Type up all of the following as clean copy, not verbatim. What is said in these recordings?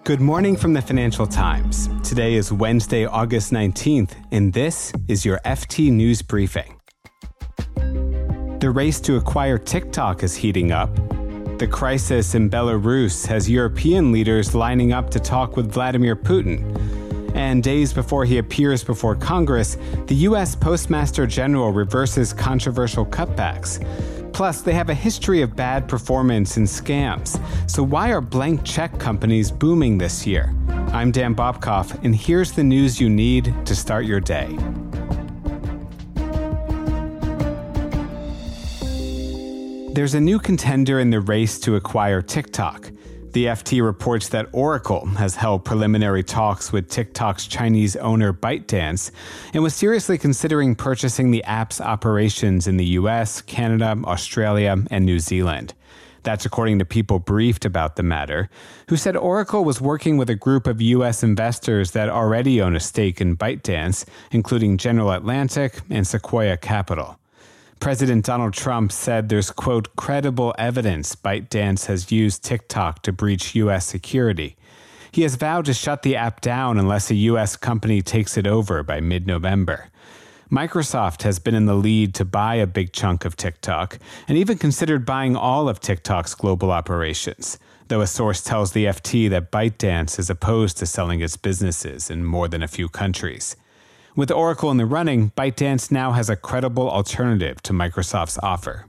Good morning from the Financial Times. Today is Wednesday, August 19th, and this is your FT News Briefing. The race to acquire TikTok is heating up. The crisis in Belarus has European leaders lining up to talk with Vladimir Putin. And days before he appears before Congress, the U.S. Postmaster General reverses controversial cutbacks. Plus, they have a history of bad performance and scams. So why are blank check companies booming this year? I'm Dan Bobkoff, and here's the news you need to start your day. There's a new contender in the race to acquire TikTok. The FT reports that Oracle has held preliminary talks with TikTok's Chinese owner ByteDance and was seriously considering purchasing the app's operations in the US, Canada, Australia, and New Zealand. That's according to people briefed about the matter, who said Oracle was working with a group of U.S. investors that already own a stake in ByteDance, including General Atlantic and Sequoia Capital. President Donald Trump said there's, quote, credible evidence ByteDance has used TikTok to breach U.S. security. He has vowed to shut the app down unless a U.S. company takes it over by mid-November. Microsoft has been in the lead to buy a big chunk of TikTok and even considered buying all of TikTok's global operations, though a source tells the FT that ByteDance is opposed to selling its businesses in more than a few countries. With Oracle in the running, ByteDance now has a credible alternative to Microsoft's offer.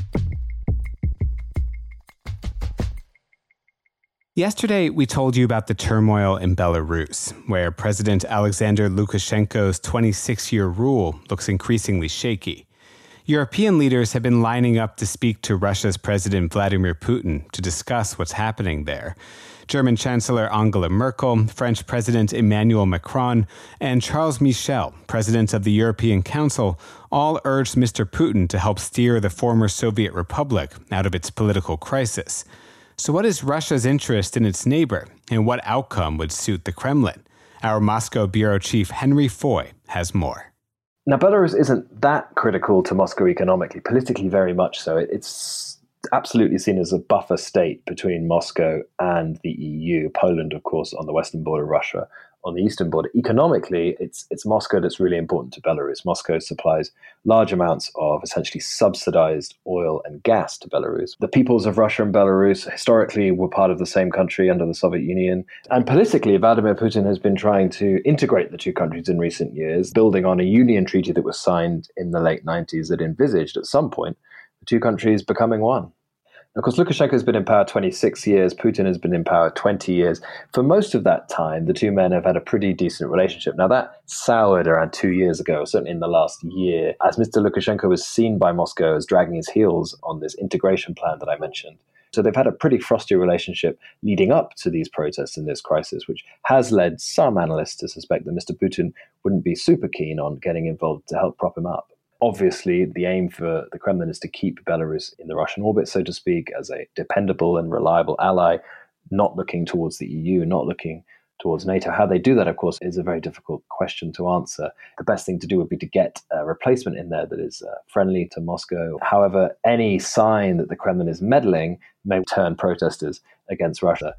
Yesterday, we told you about the turmoil in Belarus, where President Alexander Lukashenko's 26-year rule looks increasingly shaky. European leaders have been lining up to speak to Russia's President Vladimir Putin to discuss what's happening there. German Chancellor Angela Merkel, French President Emmanuel Macron, and Charles Michel, President of the European Council, all urged Mr. Putin to help steer the former Soviet Republic out of its political crisis. So what is Russia's interest in its neighbor, and what outcome would suit the Kremlin? Our Moscow bureau chief Henry Foy has more. Now, Belarus isn't that critical to Moscow economically, politically very much so. It's absolutely seen as a buffer state between Moscow and the EU, Poland, of course, on the western border, Russia on the eastern border. Economically, it's Moscow that's really important to Belarus. Moscow supplies large amounts of essentially subsidized oil and gas to Belarus. The peoples of Russia and Belarus historically were part of the same country under the Soviet Union. And politically, Vladimir Putin has been trying to integrate the two countries in recent years, building on a union treaty that was signed in the late 90s that envisaged at some point the two countries becoming one. Of course, Lukashenko has been in power 26 years. Putin has been in power 20 years. For most of that time, the two men have had a pretty decent relationship. Now, that soured around 2 years ago, certainly in the last year, as Mr. Lukashenko was seen by Moscow as dragging his heels on this integration plan that I mentioned. So they've had a pretty frosty relationship leading up to these protests and this crisis, which has led some analysts to suspect that Mr. Putin wouldn't be super keen on getting involved to help prop him up. Obviously, the aim for the Kremlin is to keep Belarus in the Russian orbit, so to speak, as a dependable and reliable ally, not looking towards the EU, not looking towards NATO. How they do that, of course, is a very difficult question to answer. The best thing to do would be to get a replacement in there that is friendly to Moscow. However, any sign that the Kremlin is meddling may turn protesters against Russia.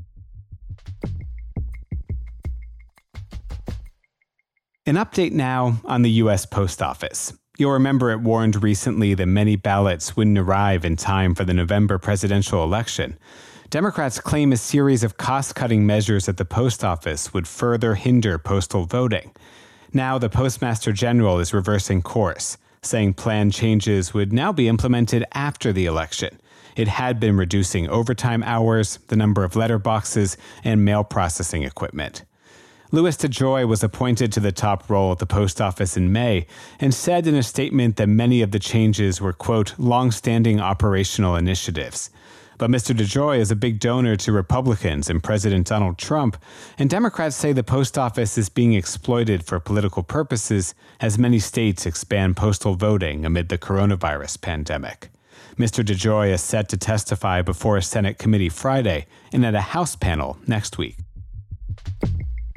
An update now on the U.S. Post Office. You'll remember it warned recently that many ballots wouldn't arrive in time for the November presidential election. Democrats claim a series of cost-cutting measures at the post office would further hinder postal voting. Now the Postmaster General is reversing course, saying planned changes would now be implemented after the election. It had been reducing overtime hours, the number of letter boxes, and mail processing equipment. Louis DeJoy was appointed to the top role at the post office in May and said in a statement that many of the changes were, quote, long-standing operational initiatives. But Mr. DeJoy is a big donor to Republicans and President Donald Trump, and Democrats say the post office is being exploited for political purposes as many states expand postal voting amid the coronavirus pandemic. Mr. DeJoy is set to testify before a Senate committee Friday and at a House panel next week.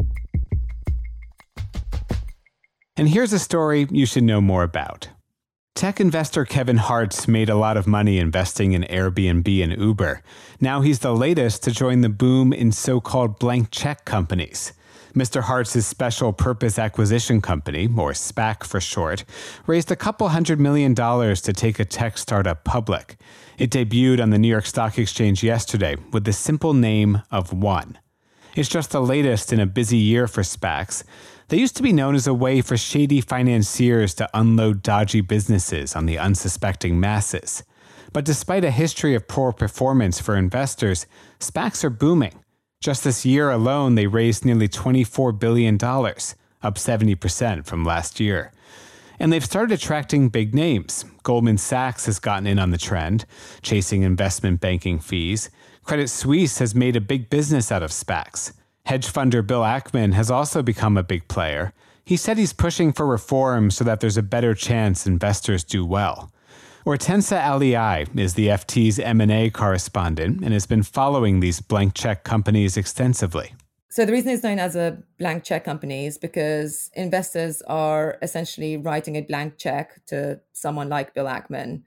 And here's a story you should know more about. Tech investor Kevin Hartz made a lot of money investing in Airbnb and Uber. Now he's the latest to join the boom in so-called blank check companies. Mr. Hartz's special purpose acquisition company, or SPAC for short, raised a couple $100 million to take a tech startup public. It debuted on the New York Stock Exchange yesterday with the simple name of One. It's just the latest in a busy year for SPACs. They used to be known as a way for shady financiers to unload dodgy businesses on the unsuspecting masses. But despite a history of poor performance for investors, SPACs are booming. Just this year alone, they raised nearly $24 billion, up 70% from last year. And they've started attracting big names. Goldman Sachs has gotten in on the trend, chasing investment banking fees. Credit Suisse has made a big business out of SPACs. Hedge funder Bill Ackman has also become a big player. He said he's pushing for reform so that there's a better chance investors do well. Hortense Alii is the FT's M&A correspondent and has been following these blank check companies extensively. So the reason it's known as a blank check company is because investors are essentially writing a blank check to someone like Bill Ackman,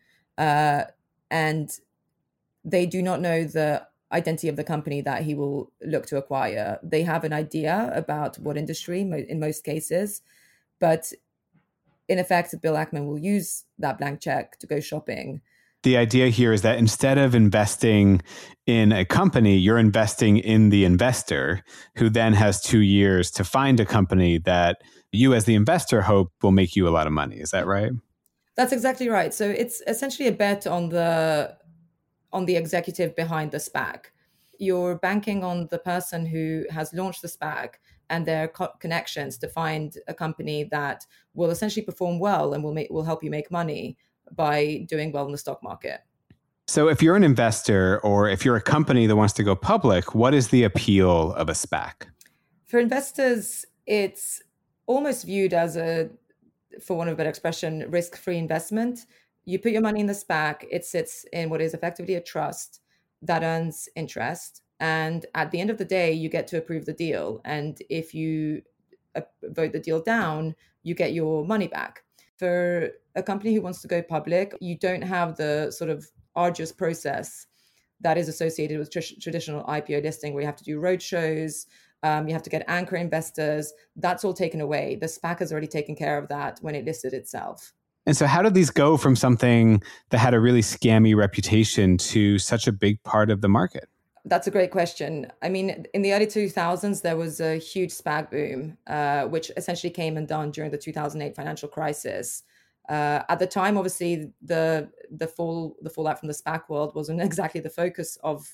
and they do not know the identity of the company that he will look to acquire. They have an idea about what industry in most cases, but in effect, Bill Ackman will use that blank check to go shopping. The idea here is that instead of investing in a company, you're investing in the investor, who then has 2 years to find a company that you as the investor hope will make you a lot of money. Is that right? That's exactly right. So it's essentially a bet on the executive behind the SPAC. You're banking on the person who has launched the SPAC and their connections to find a company that will essentially perform well and will help you make money by doing well in the stock market. So if you're an investor or if you're a company that wants to go public, what is the appeal of a SPAC? For investors, it's almost viewed as for want of a better expression, risk-free investment. You put your money in the SPAC, it sits in what is effectively a trust that earns interest. And at the end of the day, you get to approve the deal. And if you vote the deal down, you get your money back. For a company who wants to go public, you don't have the sort of arduous process that is associated with traditional IPO listing, where you have to do roadshows, you have to get anchor investors. That's all taken away. The SPAC has already taken care of that when it listed itself. And so how did these go from something that had a really scammy reputation to such a big part of the market? That's a great question. I mean, in the early 2000s, there was a huge SPAC boom, which essentially came and done during the 2008 financial crisis. At the time, obviously, the fallout from the SPAC world wasn't exactly the focus of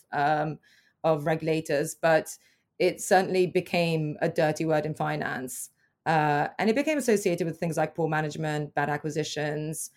regulators, but it certainly became a dirty word in finance. And it became associated with things like poor management, bad acquisitions,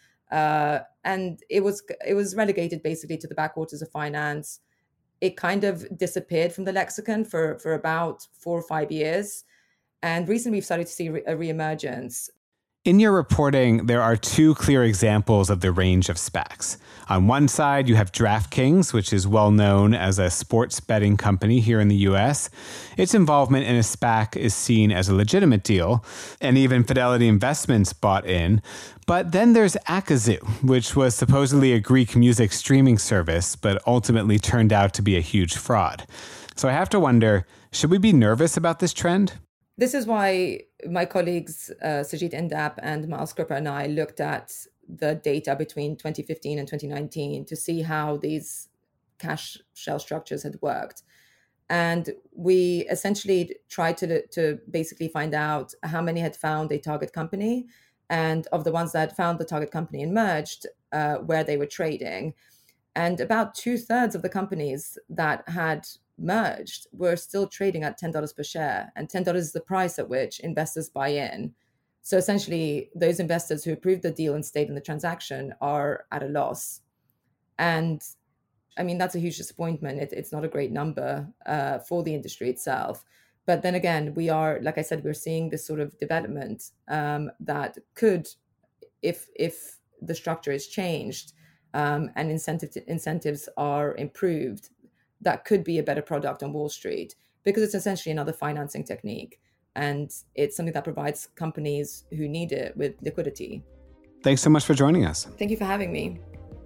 and it was relegated basically to the backwaters of finance. It kind of disappeared from the lexicon for about 4 or 5 years. And recently we've started to see a reemergence. In your reporting, there are 2 clear examples of the range of SPACs. On one side, you have DraftKings, which is well known as a sports betting company here in the US. Its involvement in a SPAC is seen as a legitimate deal, and even Fidelity Investments bought in. But then there's Akazu, which was supposedly a Greek music streaming service, but ultimately turned out to be a huge fraud. So I have to wonder, should we be nervous about this trend? This is why my colleagues, Sajid Indap and Miles Kripper and I looked at the data between 2015 and 2019 to see how these cash shell structures had worked. And we essentially tried to basically find out how many had found a target company, and of the ones that had found the target company and merged, where they were trading. And about 2/3 of the companies that had merged were still trading at $10 per share, and $10 is the price at which investors buy in. So essentially, those investors who approved the deal and stayed in the transaction are at a loss. And I mean, that's a huge disappointment. It's not a great number for the industry itself. But then again, we are, like I said, we're seeing this sort of development that could, if the structure is changed and incentives are improved, that could be a better product on Wall Street, because it's essentially another financing technique. And it's something that provides companies who need it with liquidity. Thanks so much for joining us. Thank you for having me.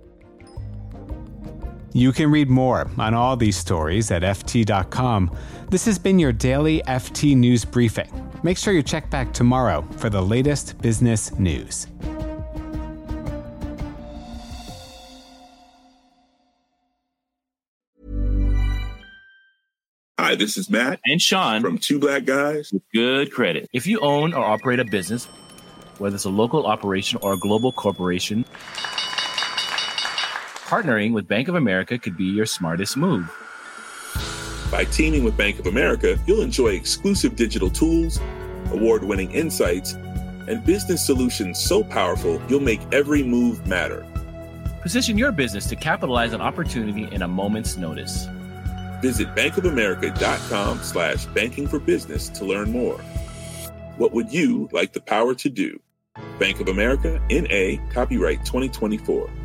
You can read more on all these stories at FT.com. This has been your daily FT News Briefing. Make sure you check back tomorrow for the latest business news. Hi, this is Matt and Sean from Two Black Guys with Good Credit. If you own or operate a business, whether it's a local operation or a global corporation, partnering with Bank of America could be your smartest move. By teaming with Bank of America, you'll enjoy exclusive digital tools, award-winning insights, and business solutions so powerful you'll make every move matter. Position your business to capitalize on opportunity in a moment's notice. Visit bankofamerica.com/banking for business to learn more. What would you like the power to do? Bank of America, N.A., copyright 2024.